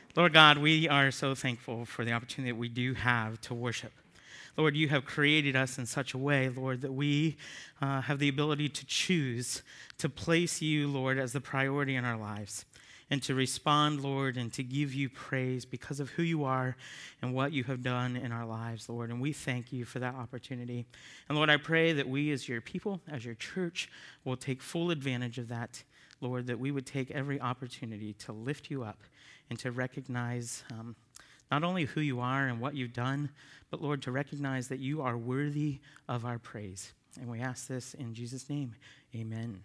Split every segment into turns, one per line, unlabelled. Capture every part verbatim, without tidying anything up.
Lord God, we are so thankful for the opportunity that we do have to worship. Lord, you have created us in such a way, Lord, that we uh, have the ability to choose to place you, Lord, as the priority in our lives and to respond, Lord, and to give you praise because of who you are and what you have done in our lives, Lord. And we thank you for that opportunity. And Lord, I pray that we as your people, as your church, will take full advantage of that, Lord, that we would take every opportunity to lift you up and to recognize um, not only who you are and what you've done, but, Lord, to recognize that you are worthy of our praise. And we ask this in Jesus' name. Amen.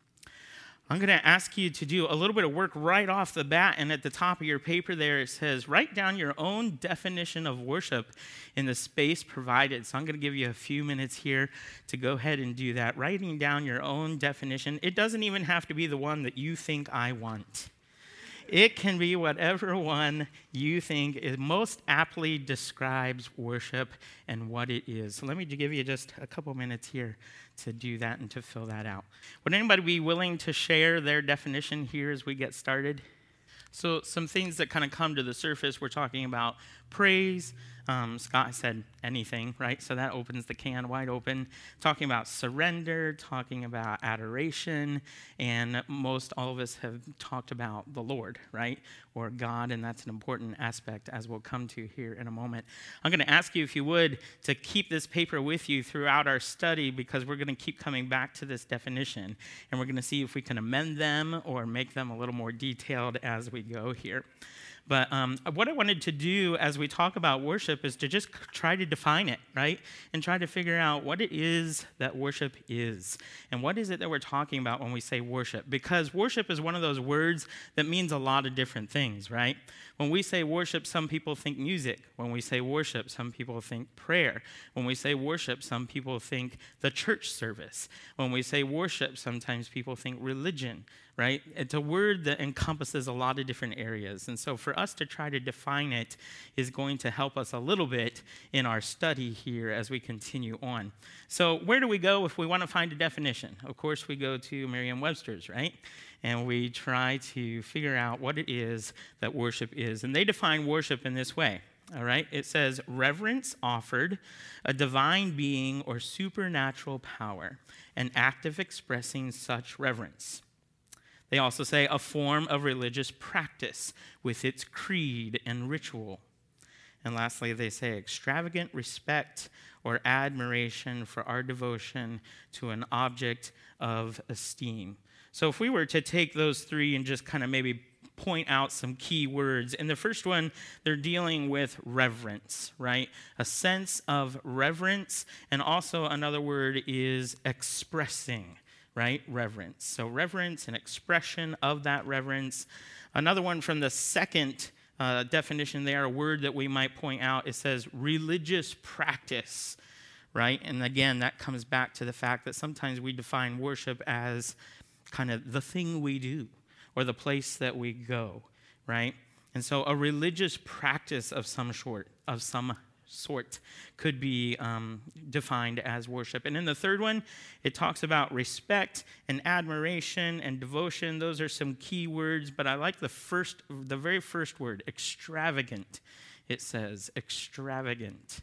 I'm going to ask you to do a little bit of work right off the bat, and at the top of your paper there it says, write down your own definition of worship in the space provided. So I'm going to give you a few minutes here to go ahead and do that, writing down your own definition. It doesn't even have to be the one that you think I want. It can be whatever one you think is most aptly describes worship and what it is. So let me give you just a couple minutes here to do that and to fill that out. Would anybody be willing to share their definition here as we get started? So some things that kind of come to the surface, we're talking about praise. Um, Scott said anything, right? So that opens the can wide open. Talking about surrender, talking about adoration, and most all of us have talked about the Lord, right? Or God, and that's an important aspect as we'll come to here in a moment. I'm going to ask you, if you would, to keep this paper with you throughout our study because we're going to keep coming back to this definition, and we're going to see if we can amend them or make them a little more detailed as we go here. But um, what I wanted to do as we talk about worship is to just try to define it, right? And try to figure out what it is that worship is. And what is it that we're talking about when we say worship? Because worship is one of those words that means a lot of different things, right? When we say worship, some people think music. When we say worship, some people think prayer. When we say worship, some people think the church service. When we say worship, sometimes people think religion, right? It's a word that encompasses a lot of different areas. And so for us to try to define it is going to help us a little bit in our study here as we continue on. So where do we go if we want to find a definition? Of course, we go to Merriam-Webster's, right? And we try to figure out what it is that worship is. And they define worship in this way, all right? It says, reverence offered a divine being or supernatural power, an act of expressing such reverence. They also say a form of religious practice with its creed and ritual. And lastly, they say extravagant respect or admiration for our devotion to an object of esteem. So if we were to take those three and just kind of maybe point out some key words. In the first one, they're dealing with reverence, right? A sense of reverence, and also another word is expressing, right? Reverence. So reverence and expression of that reverence. Another one from the second uh, definition there, a word that we might point out, it says religious practice, right? And again, that comes back to the fact that sometimes we define worship as kind of the thing we do or the place that we go, right? And so a religious practice of some sort, of some sort could be um, defined as worship. And in the third one, it talks about respect and admiration and devotion. Those are some key words, but I like the first, the very first word, extravagant. It says extravagant.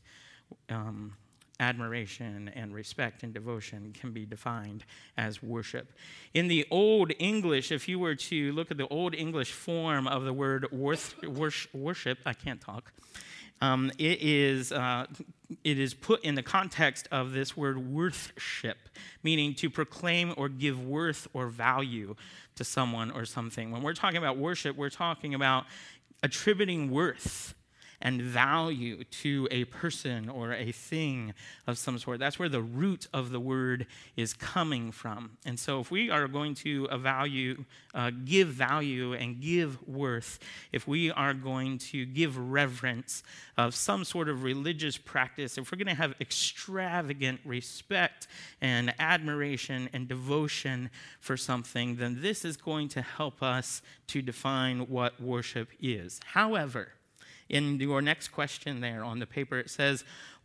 Um, admiration and respect and devotion can be defined as worship. In the Old English, if you were to look at the Old English form of the word worth, worship, I can't talk, um, it is uh, it is put in the context of this word worthship, meaning to proclaim or give worth or value to someone or something. When we're talking about worship, we're talking about attributing worth and value to a person or a thing of some sort. That's where the root of the word is coming from. And so if we are going to value, uh, give value and give worth, if we are going to give reverence of some sort of religious practice, if we're going to have extravagant respect and admiration and devotion for something, then this is going to help us to define what worship is. However, in your next question there on the paper, it says,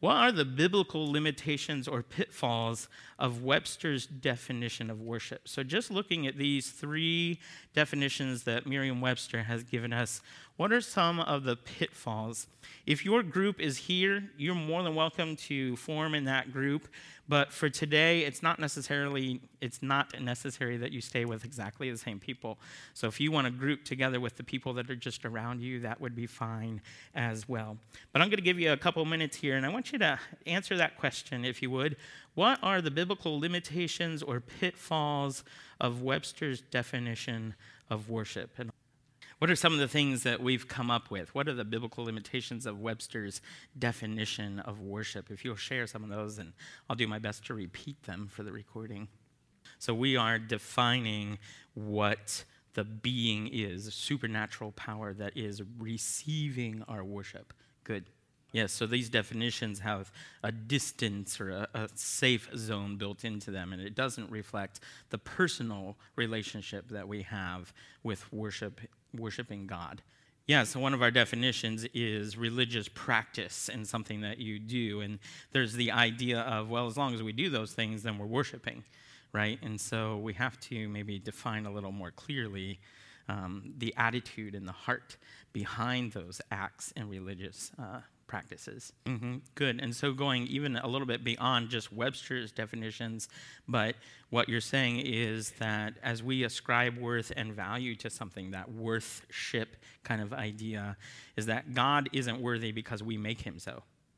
What are the biblical limitations or pitfalls of Webster's definition of worship? So just looking at these three definitions that Merriam-Webster has given us, what are some of the pitfalls? If your group is here, you're more than welcome to form in that group. But for today, it's not necessarily it's not necessary that you stay with exactly the same people. So if you want to group together with the people that are just around you, that would be fine as well. But I'm going to give you a couple minutes here, and I want you to answer that question, if you would. What are the biblical limitations or pitfalls of Webster's definition of worship? And what are some of the things that we've come up with? What are the biblical limitations of Webster's definition of worship? If you'll share some of those, and I'll do my best to repeat them for the recording. So we are defining what the being is, a supernatural power that is receiving our worship. Good. Yes, so these definitions have a distance or a, a safe zone built into them, and it doesn't reflect the personal relationship that we have with worship, worshiping God. Yeah, so one of our definitions is religious practice and something that you do, and there's the idea of, well, as long as we do those things, then we're worshiping, right? And so we have to maybe define a little more clearly um, the attitude and the heart behind those acts and religious uh practices. Mm-hmm. Good. And so going even a little bit beyond just Webster's definitions, but what you're saying is that as we ascribe worth and value to something, that worthship kind of idea is that God isn't worthy because we make him so.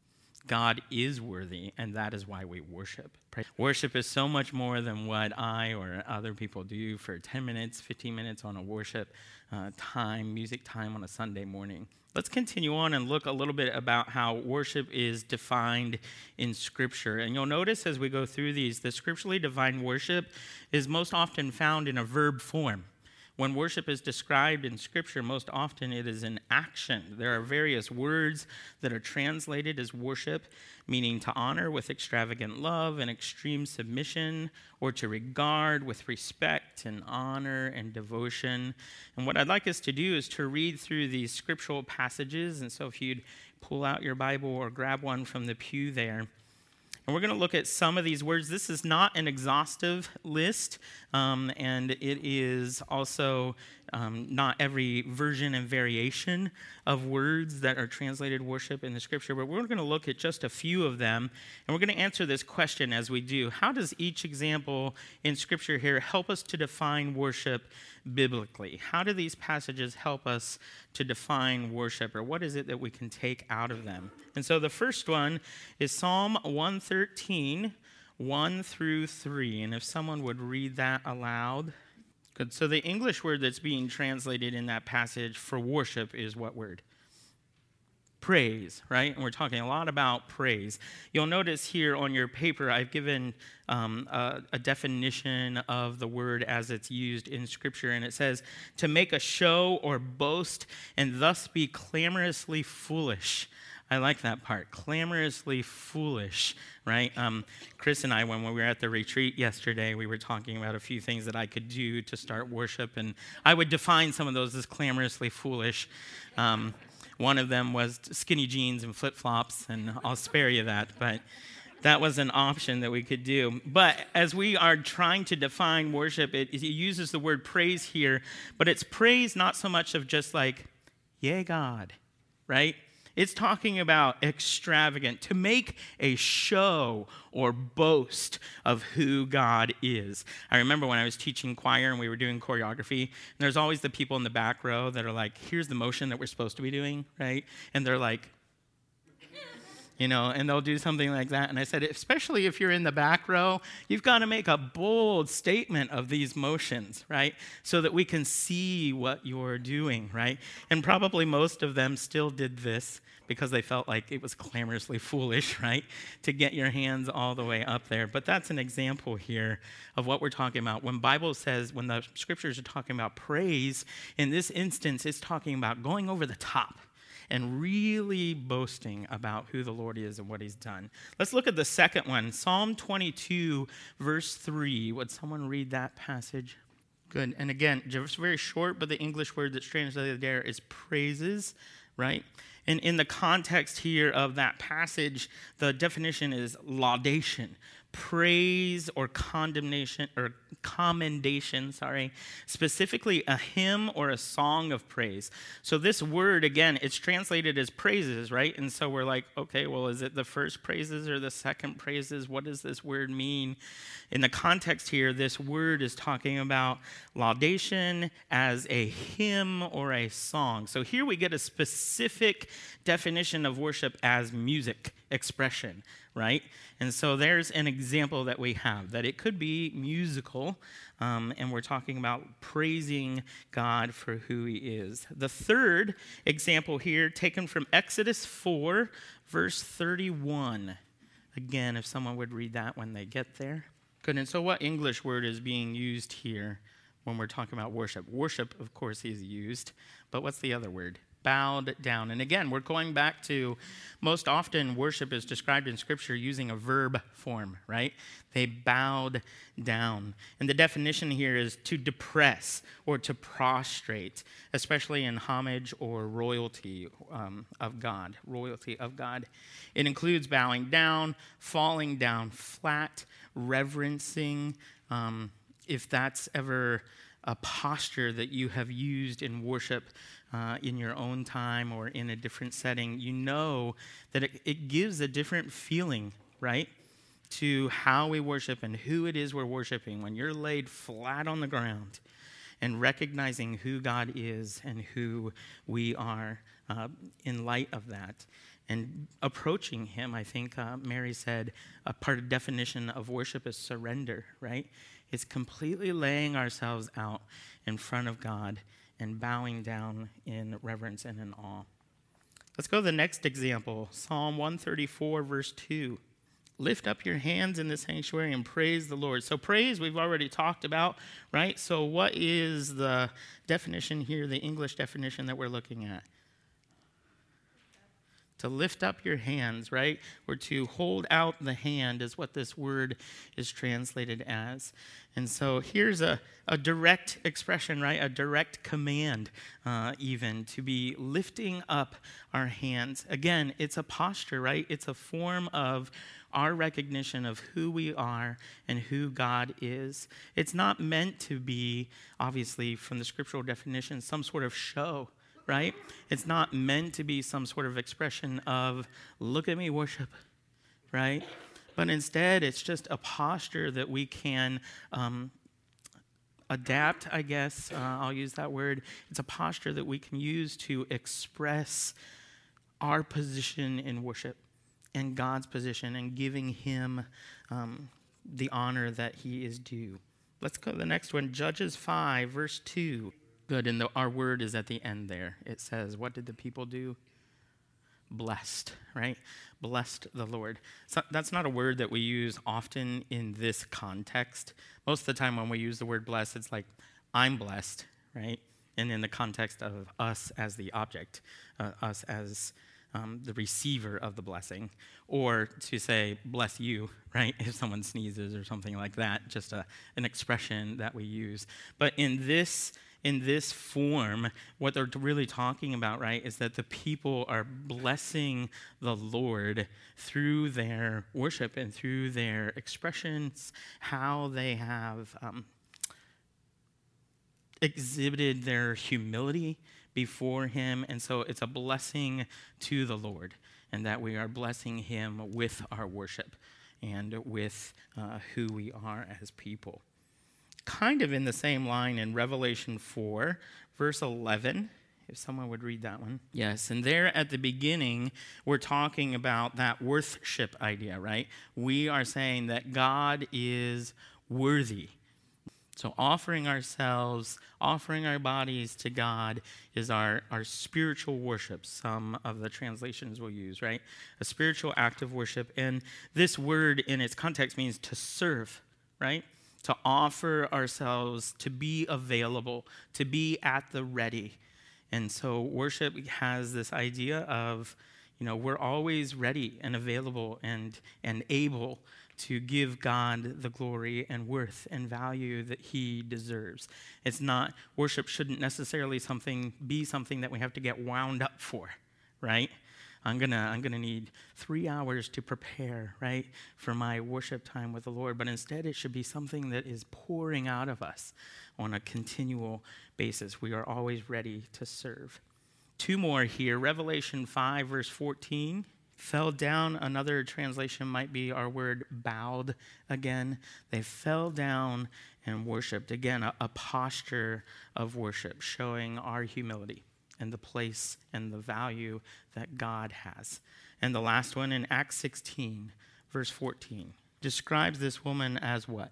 God is worthy, and that is why we worship. Worship is so much more than what I or other people do for ten minutes, fifteen minutes on a worship uh, time, music time on a Sunday morning. Let's continue on and look a little bit about how worship is defined in Scripture. And you'll notice as we go through these, the scripturally defined worship is most often found in a verb form. When worship is described in Scripture, most often it is an action. There are various words that are translated as worship, meaning to honor with extravagant love and extreme submission, or to regard with respect and honor and devotion. And what I'd like us to do is to read through these scriptural passages. And so if you'd pull out your Bible or grab one from the pew there. And we're going to look at some of these words. This is not an exhaustive list, um, and it is also um, not every version and variation of words that are translated worship in the Scripture, but we're going to look at just a few of them, and we're going to answer this question as we do. How does each example in Scripture here help us to define worship biblically? How do these passages help us to define worship, or what is it that we can take out of them? And so the first one is Psalm one thirteen, one through three. And if someone would read that aloud. Good. So the English word that's being translated in that passage for worship is what word? Praise, right? And we're talking a lot about praise. You'll notice here on your paper, I've given um, a, a definition of the word as it's used in Scripture, and it says, to make a show or boast and thus be clamorously foolish. I like that part, clamorously foolish, right? Um, Chris and I, when we were at the retreat yesterday, we were talking about a few things that I could do to start worship, and I would define some of those as clamorously foolish. Um, one of them was skinny jeans and flip-flops, and I'll spare you that, but that was an option that we could do. But as we are trying to define worship, it, it uses the word praise here, but it's praise not so much of just like, yay, God, right? It's talking about extravagant, to make a show or boast of who God is. I remember when I was teaching choir and we were doing choreography, and there's always the people in the back row that are like, here's the motion that we're supposed to be doing, right? And they're like, you know, and they'll do something like that. And I said, especially if you're in the back row, you've got to make a bold statement of these motions, right? So that we can see what you're doing, right? And probably most of them still did this because they felt like it was clamorously foolish, right? To get your hands all the way up there. But that's an example here of what we're talking about. When Bible says, when the scriptures are talking about praise, in this instance, it's talking about going over the top and really boasting about who the Lord is and what he's done. Let's look at the second one, Psalm twenty-two, verse three. Would someone read that passage? Good. And again, just very short, but the English word that's translated there is praises, right? And in the context here of that passage, the definition is laudation, praise or condemnation or commendation, sorry, specifically a hymn or a song of praise. So this word, again, it's translated as praises, right? And so we're like, okay, well, is it the first praises or the second praises? What does this word mean? In the context here, this word is talking about laudation as a hymn or a song. So here we get a specific definition of worship as music expression, right? And so there's an example that we have, that it could be musical, um, and we're talking about praising God for who he is. The third example here, taken from Exodus four, verse thirty-one. Again, if someone would read that when they get there. Good, and so what English word is being used here when we're talking about worship? Worship, of course, is used, but what's the other word? Bowed down. And again, we're going back to, most often worship is described in Scripture using a verb form, right? They bowed down. And the definition here is to depress or to prostrate, especially in homage or royalty um, of God, royalty of God. It includes bowing down, falling down flat, reverencing, um, if that's ever a posture that you have used in worship uh, in your own time or in a different setting, you know that it, it gives a different feeling, right, to how we worship and who it is we're worshiping when you're laid flat on the ground and recognizing who God is and who we are uh, in light of that. And approaching him, I think uh, Mary said, a part of definition of worship is surrender, right? It's completely laying ourselves out in front of God and bowing down in reverence and in awe. Let's go to the next example, Psalm one thirty-four, verse two. Lift up your hands in the sanctuary and praise the Lord. So praise we've already talked about, right? So what is the definition here, the English definition that we're looking at? To lift up your hands, right? Or to hold out the hand is what this word is translated as. And so here's a, a direct expression, right? A direct command, uh, even, to be lifting up our hands. Again, it's a posture, right? It's a form of our recognition of who we are and who God is. It's not meant to be, obviously, from the scriptural definition, some sort of show, right? It's not meant to be some sort of expression of, look at me worship, right? But instead, it's just a posture that we can um, adapt, I guess. Uh, I'll use that word. It's a posture that we can use to express our position in worship and God's position and giving him um, the honor that he is due. Let's go to the next one, Judges five, verse two. Good, and the, our word is at the end there. It says, what did the people do? Blessed, right? Blessed the Lord. So that's not a word that we use often in this context. Most of the time when we use the word blessed, it's like, I'm blessed, right? And in the context of us as the object, uh, us as um, the receiver of the blessing. Or to say, bless you, right? If someone sneezes or something like that, just a, an expression that we use. But in this In this form, what they're really talking about, right, is that the people are blessing the Lord through their worship and through their expressions, how they have um, exhibited their humility before him. And so it's a blessing to the Lord, and that we are blessing him with our worship and with uh, who we are as people. Kind of in the same line in Revelation four, verse eleven, if someone would read that one. Yes, and there at the beginning, we're talking about that worship idea, right? We are saying that God is worthy. So offering ourselves, offering our bodies to God is our, our spiritual worship, some of the translations will use, right? A spiritual act of worship. And this word in its context means to serve, right? To offer ourselves, to be available, to be at the ready. And so worship has this idea of, you know, we're always ready and available and, and able to give God the glory and worth and value that he deserves. It's not, worship shouldn't necessarily something be something that we have to get wound up for, right? I'm gonna I'm gonna need three hours to prepare, right, for my worship time with the Lord. But instead, it should be something that is pouring out of us on a continual basis. We are always ready to serve. Two more here. Revelation five, verse fourteen. Fell down. Another translation might be our word bowed again. They fell down and worshiped. Again, a, a posture of worship, showing our humility and the place and the value that God has. And the last one in Acts sixteen, verse fourteen, describes this woman as what?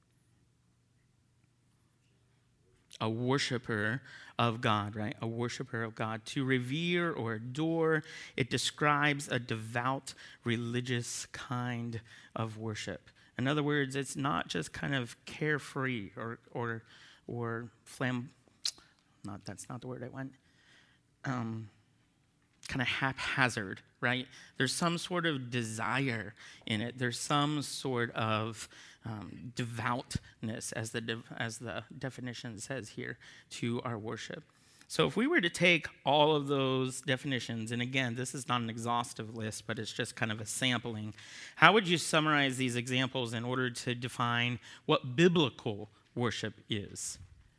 A worshiper of God, right? A worshiper of God. To revere or adore, it describes a devout, religious kind of worship. In other words, it's not just kind of carefree or or or flam. Not that's not the word I want. Um, kind of haphazard, right? There's some sort of desire in it. There's some sort of um, devoutness, as the de- as the definition says here, to our worship. So if we were to take all of those definitions, and again, this is not an exhaustive list, but it's just kind of a sampling, how would you summarize these examples in order to define what biblical worship is?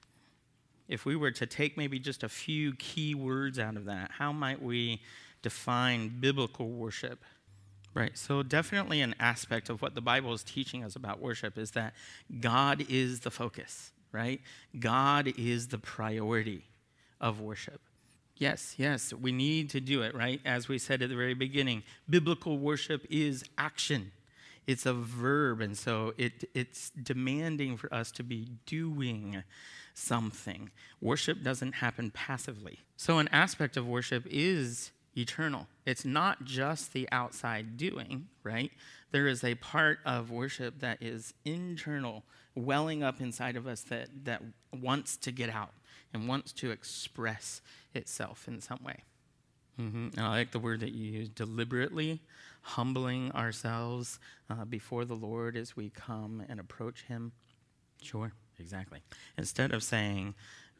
If we were to take maybe just a few key words out of that, how might we define biblical worship? Right, so definitely an aspect of what the Bible is teaching us about worship is that God is the focus, right? God is the priority of worship. Yes, yes, we need to do it, right? As we said at the very beginning, biblical worship is action. It's a verb, and so it, it's demanding for us to be doing something. Worship doesn't happen passively. So an aspect of worship is eternal. It's not just the outside doing, right? There is a part of worship that is internal, welling up inside of us that, that wants to get out and wants to express itself in some way. Mm-hmm. And I like the word that you use, deliberately humbling ourselves uh, before the Lord as we come and approach him. Sure, exactly. Instead of saying,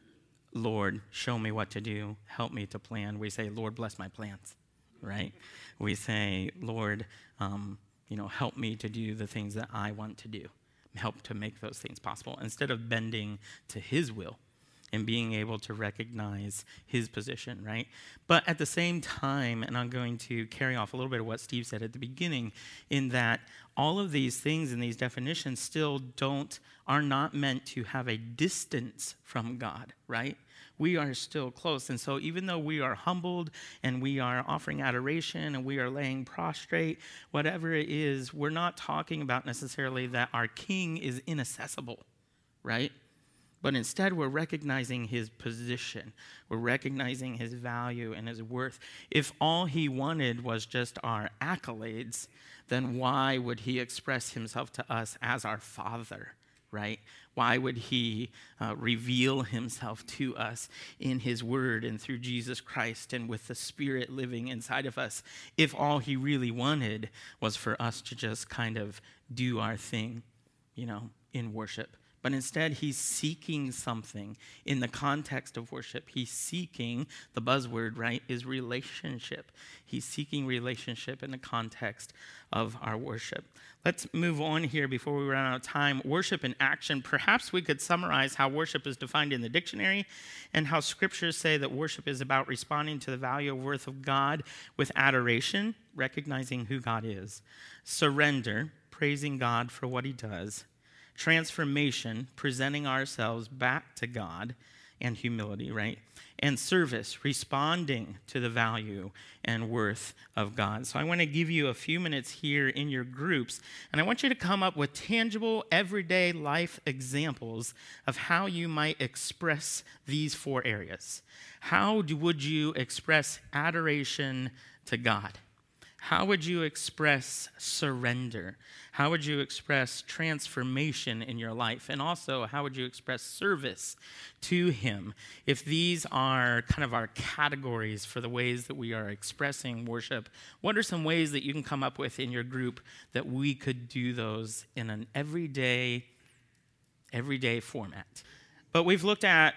Lord, show me what to do, help me to plan, we say, Lord, bless my plans, right? We say, Lord, um, you know, help me to do the things that I want to do. Help to make those things possible. Instead of bending to his will and being able to recognize his position, right? But at the same time, and I'm going to carry off a little bit of what Steve said at the beginning, in that all of these things and these definitions still don't, are not meant to have a distance from God, right? We are still close. And so even though we are humbled and we are offering adoration and we are laying prostrate, whatever it is, we're not talking about necessarily that our king is inaccessible, right? But instead, we're recognizing his position. We're recognizing his value and his worth. If all he wanted was just our accolades, then why would he express himself to us as our Father, right? Why would he uh, reveal himself to us in his word and through Jesus Christ and with the Spirit living inside of us if all he really wanted was for us to just kind of do our thing, you know, in worship? But instead, he's seeking something in the context of worship. He's seeking, the buzzword, right, is relationship. He's seeking relationship in the context of our worship. Let's move on here before we run out of time. Worship in action. Perhaps we could summarize how worship is defined in the dictionary and how scriptures say that worship is about responding to the value or worth of God with adoration, recognizing who God is. Surrender, praising God for what he does. Transformation, presenting ourselves back to God, and humility, right? And service, responding to the value and worth of God. So I want to give you a few minutes here in your groups, and I want you to come up with tangible, everyday life examples of how you might express these four areas. How do, would you express adoration to God? How would you express surrender? How would you express transformation in your life? And also, how would you express service to him? If these are kind of our categories for the ways that we are expressing worship, what are some ways that you can come up with in your group that we could do those in an everyday, everyday format? But we've looked at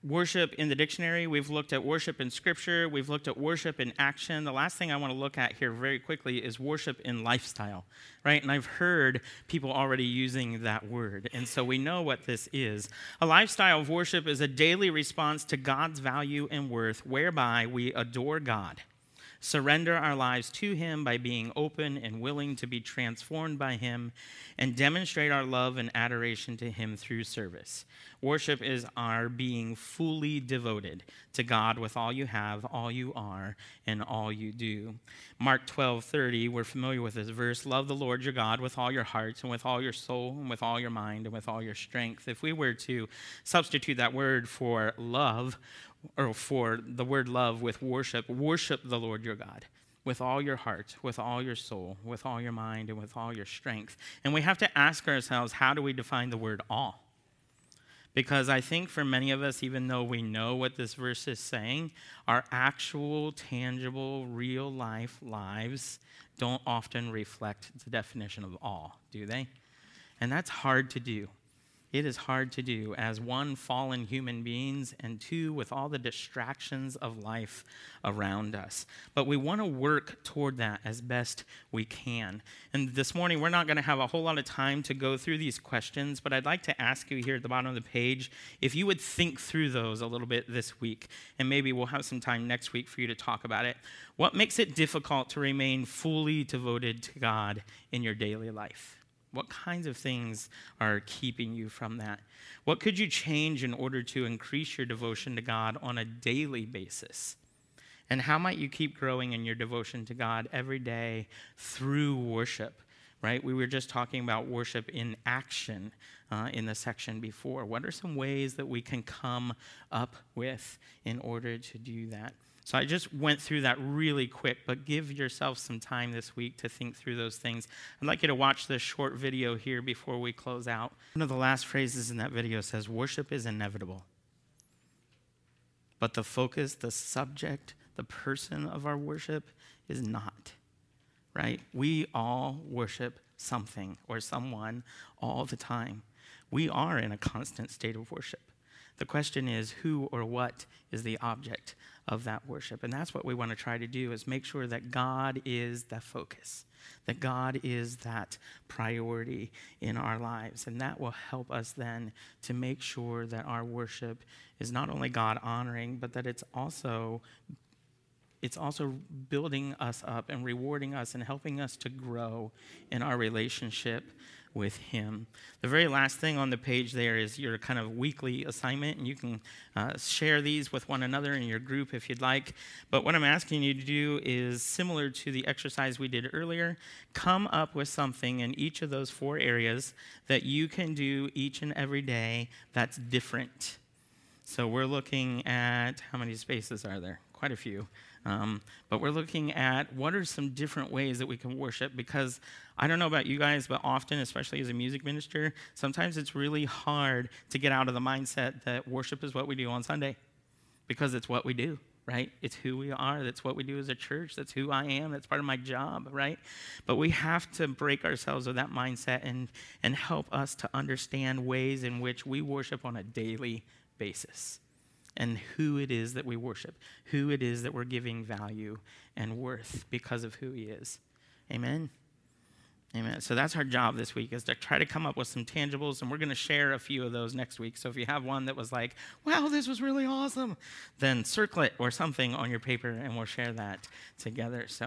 worship in the dictionary. We've looked at worship in Scripture. We've looked at worship in action. The last thing I want to look at here very quickly is worship in lifestyle, right? And I've heard people already using that word. And so we know what this is. A lifestyle of worship is a daily response to God's value and worth, whereby we adore God, surrender our lives to him by being open and willing to be transformed by him, and demonstrate our love and adoration to him through service. Worship is our being fully devoted to God with all you have, all you are, and all you do. Mark twelve thirty, we're familiar with this verse, love the Lord your God with all your heart and with all your soul and with all your mind and with all your strength. If we were to substitute that word for love, or for the word love with worship, worship the Lord your God with all your heart, with all your soul, with all your mind, and with all your strength. And we have to ask ourselves, how do we define the word all? Because I think for many of us, even though we know what this verse is saying, our actual, tangible, real life lives don't often reflect the definition of all, do they? And that's hard to do. It is hard to do as one, fallen human beings, and two, with all the distractions of life around us. But we want to work toward that as best we can. And this morning, we're not going to have a whole lot of time to go through these questions, but I'd like to ask you here at the bottom of the page if you would think through those a little bit this week, and maybe we'll have some time next week for you to talk about it. What makes it difficult to remain fully devoted to God in your daily life? What kinds of things are keeping you from that? What could you change in order to increase your devotion to God on a daily basis? And how might you keep growing in your devotion to God every day through worship, right? We were just talking about worship in action uh, in the section before. What are some ways that we can come up with in order to do that? So I just went through that really quick, but give yourself some time this week to think through those things. I'd like you to watch this short video here before we close out. One of the last phrases in that video says, worship is inevitable. But the focus, the subject, the person of our worship is not, right? We all worship something or someone all the time. We are in a constant state of worship. The question is, who or what is the object of that worship? And that's what we want to try to do, is make sure that God is the focus, that God is that priority in our lives. And that will help us then to make sure that our worship is not only God honoring, but that it's also It's also building us up and rewarding us and helping us to grow in our relationship with him. The very last thing on the page there is your kind of weekly assignment, and you can uh, share these with one another in your group if you'd like. But what I'm asking you to do is similar to the exercise we did earlier. Come up with something in each of those four areas that you can do each and every day that's different. So we're looking at, how many spaces are there? Quite a few. Um, but we're looking at what are some different ways that we can worship, because I don't know about you guys, but often, especially as a music minister, sometimes it's really hard to get out of the mindset that worship is what we do on Sunday, because it's what we do, right? It's who we are. That's what we do as a church. That's who I am. That's part of my job, right? But we have to break ourselves of that mindset and, and help us to understand ways in which we worship on a daily basis, and who it is that we worship, who it is that we're giving value and worth because of who he is. Amen? Amen. So that's our job this week, is to try to come up with some tangibles, and we're going to share a few of those next week. So if you have one that was like, wow, this was really awesome, then circle it or something on your paper, and we'll share that together. So